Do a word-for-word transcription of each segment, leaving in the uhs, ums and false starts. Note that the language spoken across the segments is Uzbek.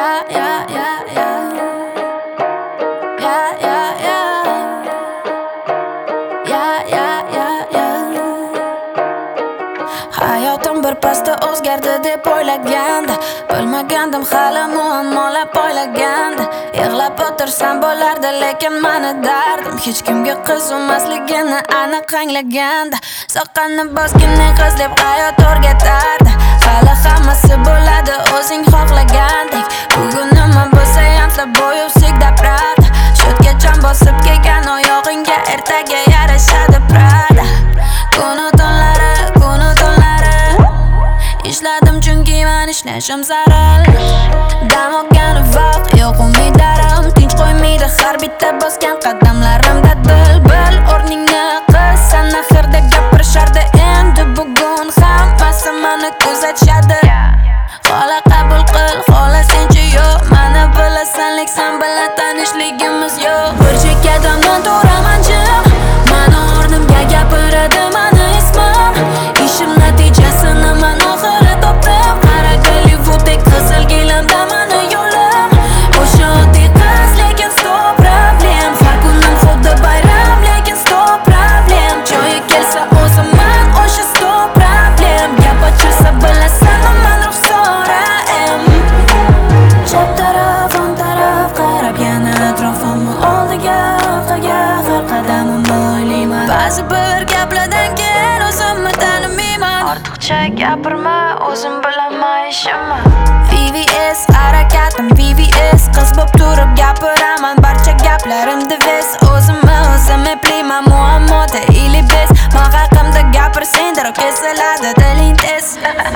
Yeah, yeah, yeah, yeah. Yeah, yeah, yeah. Yeah, yeah, yeah, yeah. Hayotim bir pasda o'zgardi deb o'ylaganda, bilmagandim hali muammolar poylaganda. Yig'lab o'tirsam bo'lardi, lekin mani dardim hech kimga qiziqmasligini aniq anglaganda. Soqqanni bosgin qiz deb hayot o'rgatardi. Hali hammasi bo'ladi o'zing xohlagandek. Bugun nima bo'lsa ham bo'yi usigda Prada. Shotgajon bosib kelgan oyog'ingga ertaga yarashadi Prada. Kunu tunlari, kunu tunlari ishladim chunki men ishlashim zarur. Dam olgan vaqt yo'q umidarim, tinch qo'ymaydi har bitta bosgan qadamlarimda dil. Bil o'rningni qil, san axirda gapirishardi. Endi bugun hammasi meni kuzatishadi. Xola qabul qil, xola senchi yo'q. Mani bilasan, lek sen bilan tanishligimiz yo'q. Bir chekkadan turaman jim, mani o'rnimga gapiradi mani ismim. Ishim natijasini men oxiri topdim. Qara Gollivudek qizil gilamda mani yo'lim. O'sha oddiy qiz, lekin stop problem. Har kunim xuddi bayram, lekin stop problem. Joyi kelsa o'ziman, o'sha stop problem. Gap ochilsa bilasan, men ruxsoraim. Chap taraf, o'ng taraf qarab yana atrofimni oldiga, orqaga har qadamimni o'ylayman. Ba'zi bir gaplardan keyin o'zimni tanimayman. Ortiqcha gapirma, o'zim bilaman ishimni. V V S harakatim V V S, qiz bo'p turib gapiraman. Barcha gaplarim divis, o'zimni o'zim eplayman. Muammoda ili bez, men haqimda gapirsang darrov kesiladi diling tez.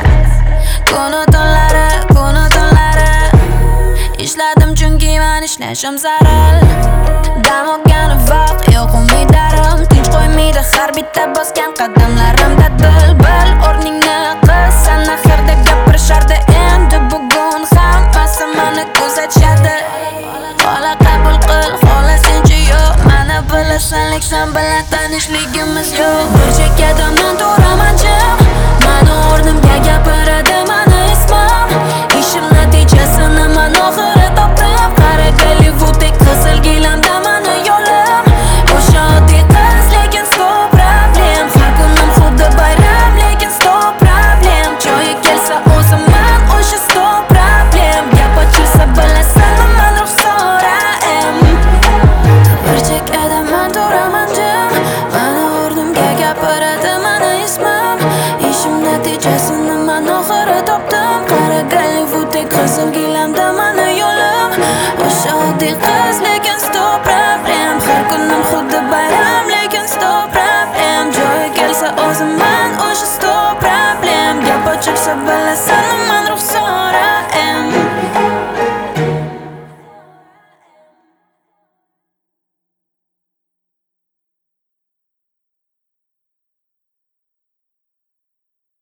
Kunu tunlari, kunu tunlari ishladim chunki men ishlashim zarur. Dam olgan vaqt yo'q umidarim, tinch qo'ymaydi har bitta bosgan qadamlarimda dil. Bil o'rningni qil, san axirda gapirishardi. Endi bugun hammasi meni kuzatishadi. Xola qabul qil, xola senchi yo'q. Mani bilasan, lek sen bilan tanishligimiz yo'q. Bir chekkadan men turaman jim, mani o'rnimga gapiradi mani ismim. Ishim natijasini men oxiri topdim. Qara Gollivudek qizil gilamda mani yo'lim. O'sha oddiy qiz, lekin stop problem. Har kunim xuddi bayram, lekin stop problem. Joyi kelsa o'ziman, o'sha stop problem. Gap ochilsa bilasan, men ruxsoraim. Bir chekkada men turaman jim, mani o'rnimga gapiradi mani ismim. Ishim natijasini men oxiri topdim. Qara Gollivudek qizil gilamda mani yo'lim. O'sha oddiy qiz, lekin stop problem. Har kunim xuddi bayram, lekin stop problem. Joyi kelsa o'ziman, o'sha stop problem. Gap ochilsa bilasan.